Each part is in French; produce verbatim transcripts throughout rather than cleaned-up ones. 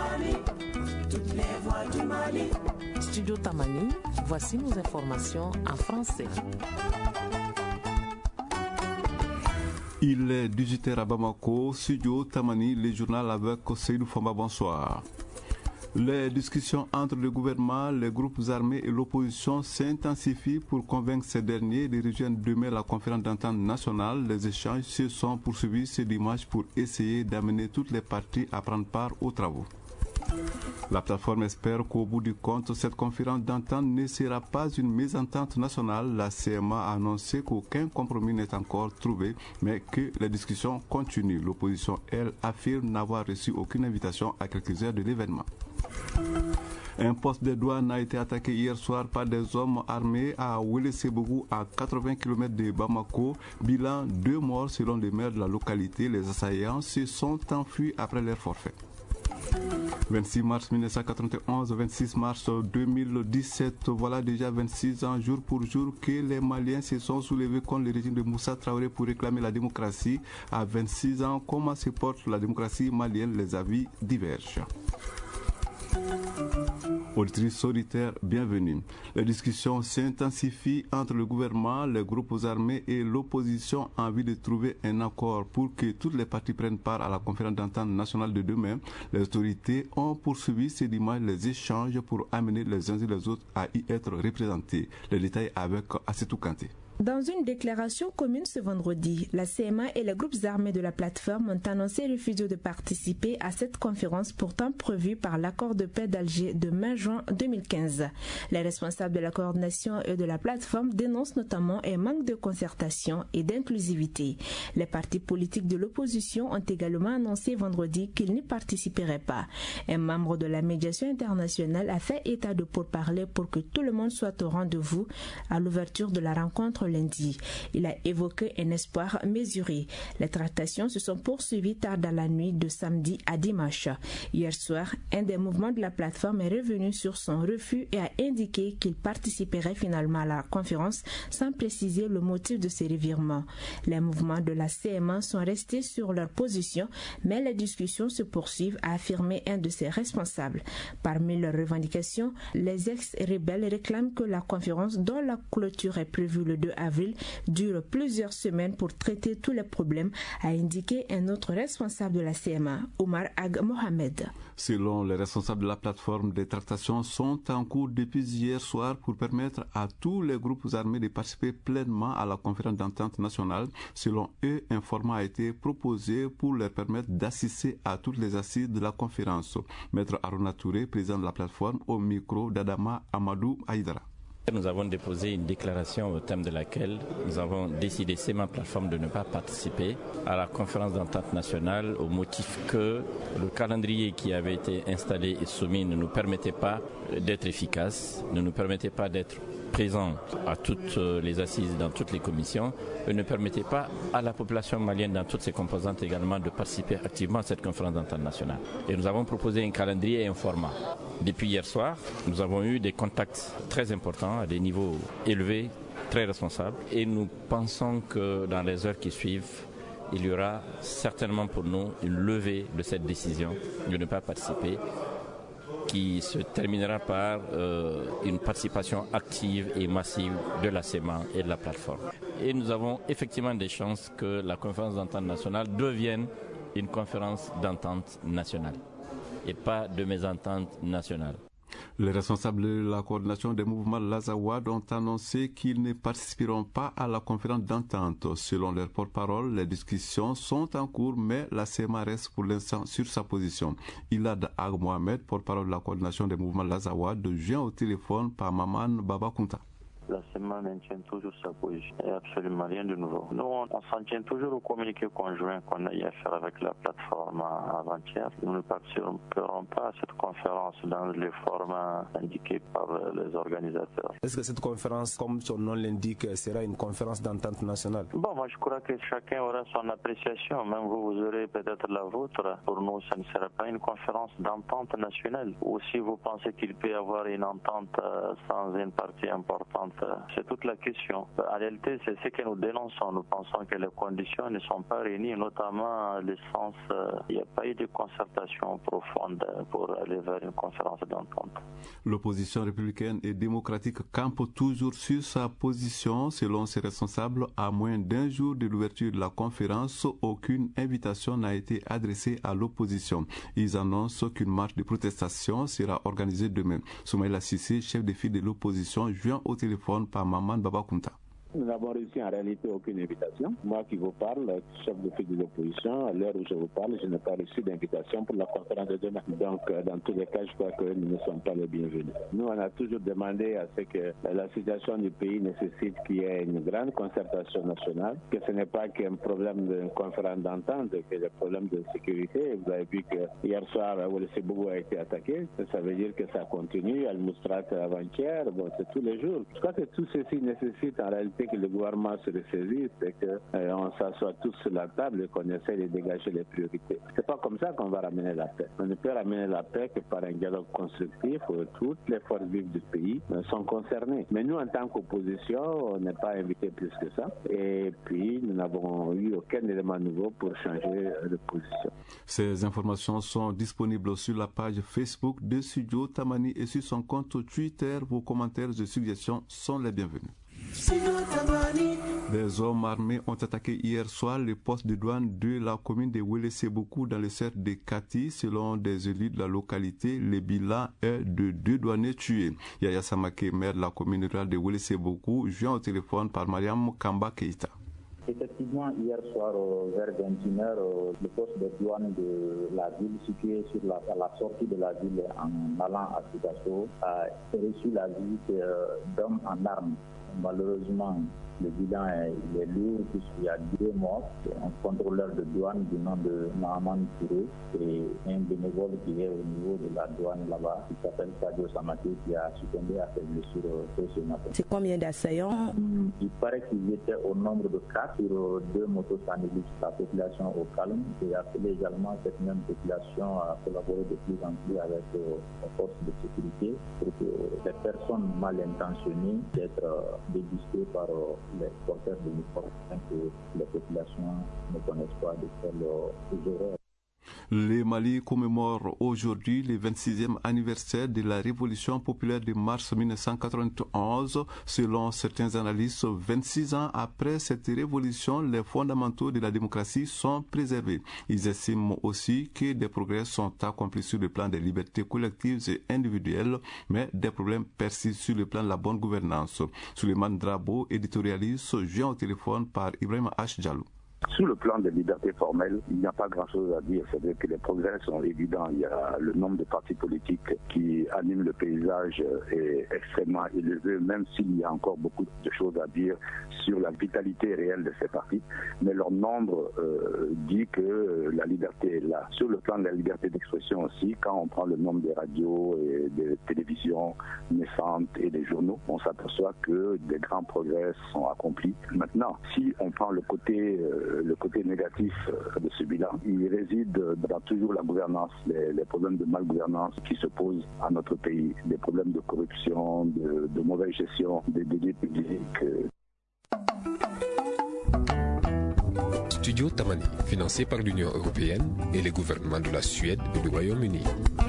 Mali, toutes les voix du Mali. Studio Tamani, voici nos informations en français. Il est dix-huit heures à Bamako, Studio Tamani, le journal avec Seydou Famba, bonsoir. Les discussions entre le gouvernement, les groupes armés et l'opposition s'intensifient pour convaincre ces derniers de rejoindre demain la conférence d'entente nationale. Les échanges se sont poursuivis ce dimanche pour essayer d'amener toutes les parties à prendre part aux travaux. La plateforme espère qu'au bout du compte, cette conférence d'entente ne sera pas une mésentente nationale. La C M A a annoncé qu'aucun compromis n'est encore trouvé, mais que les discussions continuent. L'opposition, elle, affirme n'avoir reçu aucune invitation à quelques heures de l'événement. Un poste de douane a été attaqué hier soir par des hommes armés à Ouélé-Sébougou, à quatre-vingts kilomètres de Bamako. Bilan, deux morts selon les maires de la localité. Les assaillants se sont enfuis après leur forfait. vingt-six mars mille neuf cent quatre-vingt-onze, vingt-six mars deux mille dix-sept, voilà déjà vingt-six ans jour pour jour que les Maliens se sont soulevés contre le régime de Moussa Traoré pour réclamer la démocratie. À vingt-six ans, comment se porte la démocratie malienne? Les avis divergent. Auditrice solitaire, bienvenue. Les discussions s'intensifient entre le gouvernement, les groupes armés et l'opposition en vue de trouver un accord pour que toutes les parties prennent part à la conférence d'entente nationale de demain. Les autorités ont poursuivi ce dimanche les échanges pour amener les uns et les autres à y être représentés. Les détails avec Assetou Kanté. Dans une déclaration commune ce vendredi, la C M A et les groupes armés de la plateforme ont annoncé refuser de participer à cette conférence pourtant prévue par l'accord de paix d'Alger de mai-juin deux mille quinze. Les responsables de la coordination et de la plateforme dénoncent notamment un manque de concertation et d'inclusivité. Les partis politiques de l'opposition ont également annoncé vendredi qu'ils n'y participeraient pas. Un membre de la médiation internationale a fait état de pourparlers pour que tout le monde soit au rendez-vous à l'ouverture de la rencontre lundi. Il a évoqué un espoir mesuré. Les tractations se sont poursuivies tard dans la nuit de samedi à dimanche. Hier soir, un des mouvements de la plateforme est revenu sur son refus et a indiqué qu'il participerait finalement à la conférence sans préciser le motif de ces revirements. Les mouvements de la C M A sont restés sur leur position, mais les discussions se poursuivent, a affirmé un de ses responsables. Parmi leurs revendications, les ex-rebelles réclament que la conférence dont la clôture est prévue le deux avril dure plusieurs semaines pour traiter tous les problèmes, a indiqué un autre responsable de la C M A, Omar Ag Mohamed. Selon les responsables de la plateforme, des tractations sont en cours depuis hier soir pour permettre à tous les groupes armés de participer pleinement à la conférence d'entente nationale. Selon eux, un format a été proposé pour leur permettre d'assister à toutes les assises de la conférence. Maître Aruna Touré, président de la plateforme, au micro d'Adama Amadou Aïdara. Nous avons déposé une déclaration au thème de laquelle nous avons décidé, c'est ma plateforme, de ne pas participer à la conférence d'entente nationale au motif que le calendrier qui avait été installé et soumis ne nous permettait pas d'être efficace, ne nous permettait pas d'être présents à toutes les assises dans toutes les commissions et ne permettait pas à la population malienne dans toutes ses composantes également de participer activement à cette conférence d'entente nationale. Et nous avons proposé un calendrier et un format. Depuis hier soir, nous avons eu des contacts très importants à des niveaux élevés, très responsables et nous pensons que dans les heures qui suivent, il y aura certainement pour nous une levée de cette décision de ne pas participer, qui se terminera par euh, une participation active et massive de la C M A et de la plateforme. Et nous avons effectivement des chances que la conférence d'entente nationale devienne une conférence d'entente nationale et pas de mésentente nationale. Les responsables de la coordination des mouvements Lazawad ont annoncé qu'ils ne participeront pas à la conférence d'entente. Selon leur porte-parole, les discussions sont en cours, mais la C M A reste pour l'instant sur sa position. Ilad Ag Mohamed, porte-parole de la coordination des mouvements Lazawad, joint au téléphone par Maman Baba Kunta. La C M A maintient toujours sa position. Il n'y a absolument rien de nouveau. Nous, on, on s'en tient toujours au communiqué conjoint qu'on a eu à faire avec la plateforme avant-hier. Nous ne participerons pas à cette conférence dans les formats indiqués par les organisateurs. Est-ce que cette conférence, comme son nom l'indique, sera une conférence d'entente nationale? Bon, moi je crois que chacun aura son appréciation. Même vous, vous aurez peut-être la vôtre. Pour nous, ça ne sera pas une conférence d'entente nationale. Ou si vous pensez qu'il peut y avoir une entente sans une partie importante Donc c'est toute la question. En réalité, c'est ce que nous dénonçons. Nous pensons que les conditions ne sont pas réunies, notamment le sens, il n'y a pas eu de concertation profonde pour aller vers une conférence d'entente. L'opposition républicaine et démocratique campe toujours sur sa position. Selon ses responsables, à moins d'un jour de l'ouverture de la conférence, aucune invitation n'a été adressée à l'opposition. Ils annoncent qu'une marche de protestation sera organisée demain. Soumaïla Sissé, chef de file de l'opposition, joint au téléphone par Maman Babakunta. Nous n'avons reçu en réalité aucune invitation. Moi qui vous parle, chef de file de l'opposition, à l'heure où je vous parle, je n'ai pas reçu d'invitation pour la conférence de demain. Donc, dans tous les cas, je crois que nous ne sommes pas les bienvenus. Nous, on a toujours demandé à ce que la situation du pays nécessite qu'il y ait une grande concertation nationale, que ce n'est pas qu'un problème de conférence d'entente, que des problèmes de sécurité. Vous avez vu que hier soir, Ouelessebougou a été attaqué. Ça veut dire que ça continue. Al-Moustrat avant-hier, bon, c'est tous les jours. Je crois que tout ceci nécessite en réalité que le gouvernement se ressaisisse et qu'on euh, s'assoit tous sur la table et qu'on essaie de dégager les priorités. C'est pas comme ça qu'on va ramener la paix. On ne peut ramener la paix que par un dialogue constructif où toutes les forces vives du pays euh, sont concernées. Mais nous, en tant qu'opposition, on n'est pas invité plus que ça. Et puis, nous n'avons eu aucun élément nouveau pour changer de position. Ces informations sont disponibles sur la page Facebook de Studio Tamani et sur son compte Twitter. Vos commentaires et suggestions sont les bienvenus. Des hommes armés ont attaqué hier soir le poste de douane de la commune de Ouelessebougou dans le cercle de Kati. Selon des élus de la localité, le bilan est de deux douaniers tués. Yaya Samake, maire de la commune rurale de Ouelessebougou, joint au téléphone par Mariam Kamba Keita. Effectivement, hier soir, vers vingt et une heures, le poste de douane de la ville, situé sur la, à la sortie de la ville en allant à Sigasso, a reçu la visite d'hommes en armes. Malheureusement, le bilan est, est lourd puisqu'il y a deux morts, un contrôleur de douane du nom de Mahaman Touré et un bénévole qui est au niveau de la douane là-bas, qui s'appelle Sadio Samake, qui a succombé à ses blessures ce matin. C'est combien d'assaillants? Il paraît qu'ils étaient au nombre de quatre sur deux motos sanitaires. La population au calme et appelé également cette même population à collaborer de plus en plus avec euh, les forces de sécurité pour que les personnes mal intentionnées d'être euh, débustées par euh, les porteurs de l'uniforme afin que les populations ne connaissent pas de telles horreurs. Le Mali commémore aujourd'hui le vingt-sixième anniversaire de la Révolution populaire de mars mille neuf cent quatre-vingt-onze. Selon certains analystes, vingt-six ans après cette révolution, les fondamentaux de la démocratie sont préservés. Ils estiment aussi que des progrès sont accomplis sur le plan des libertés collectives et individuelles, mais des problèmes persistent sur le plan de la bonne gouvernance. Suleiman Drabo, éditorialiste, joint au téléphone par Ibrahim H. Diallo. Sur le plan des libertés formelles, il n'y a pas grand-chose à dire. C'est vrai que les progrès sont évidents. Il y a le nombre de partis politiques qui animent le paysage est extrêmement élevé, même s'il y a encore beaucoup de choses à dire sur la vitalité réelle de ces partis. Mais leur nombre euh, dit que la liberté est là. Sur le plan de la liberté d'expression aussi, quand on prend le nombre des radios et des télévisions naissantes et des journaux, on s'aperçoit que des grands progrès sont accomplis. Maintenant, si on prend le côté euh, le côté négatif de ce bilan, il réside dans toujours la gouvernance, les, les problèmes de malgouvernance qui se posent à notre pays, des problèmes de corruption, de, de mauvaise gestion des deniers publics. Studio Tamani, financé par l'Union européenne et les gouvernements de la Suède et du Royaume-Uni.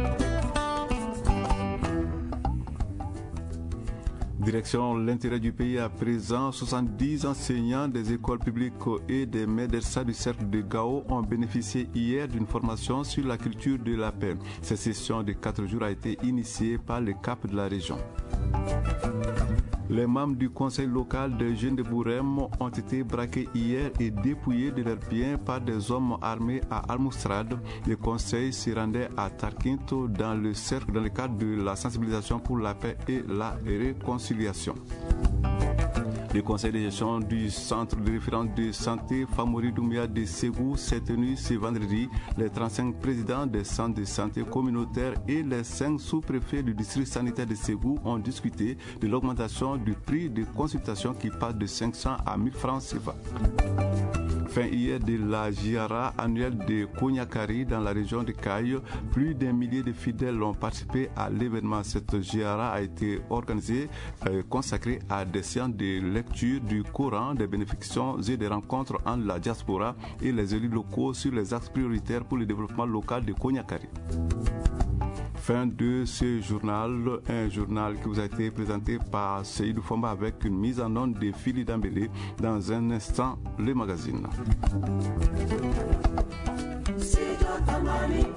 Direction l'intérêt du pays à présent, soixante-dix enseignants des écoles publiques et des médersa du cercle de Gao ont bénéficié hier d'une formation sur la culture de la paix. Cette session de quatre jours a été initiée par le C A P de la région. Les membres du conseil local des jeunes de Bourem ont été braqués hier et dépouillés de leurs biens par des hommes armés à Al-Mostrad. Le conseil se rendait à Tarkinto dans le cercle dans le cadre de la sensibilisation pour la paix et la réconciliation. Le conseil de gestion du centre de référence de santé Famori Doumbia de Ségou s'est tenu ce vendredi. Les trente-cinq présidents des centres de santé communautaires et les cinq sous-préfets du district sanitaire de Ségou ont discuté de l'augmentation du prix de consultation qui passe de cinq cents à mille francs C F A. Fin hier de la Giara annuelle de Konyakari dans la région de Kayo, plus d'un millier de fidèles ont participé à l'événement. Cette Giara a été organisée, euh, consacrée à des séances de lecture du Coran, des bénéfictions et des rencontres entre la diaspora et les élus locaux sur les axes prioritaires pour le développement local de Konyakari. Fin de ce journal, un journal qui vous a été présenté par Seydou Fomba avec une mise en onde de Philly Dambélé. Dans un instant, le magazine. Studio Tamani.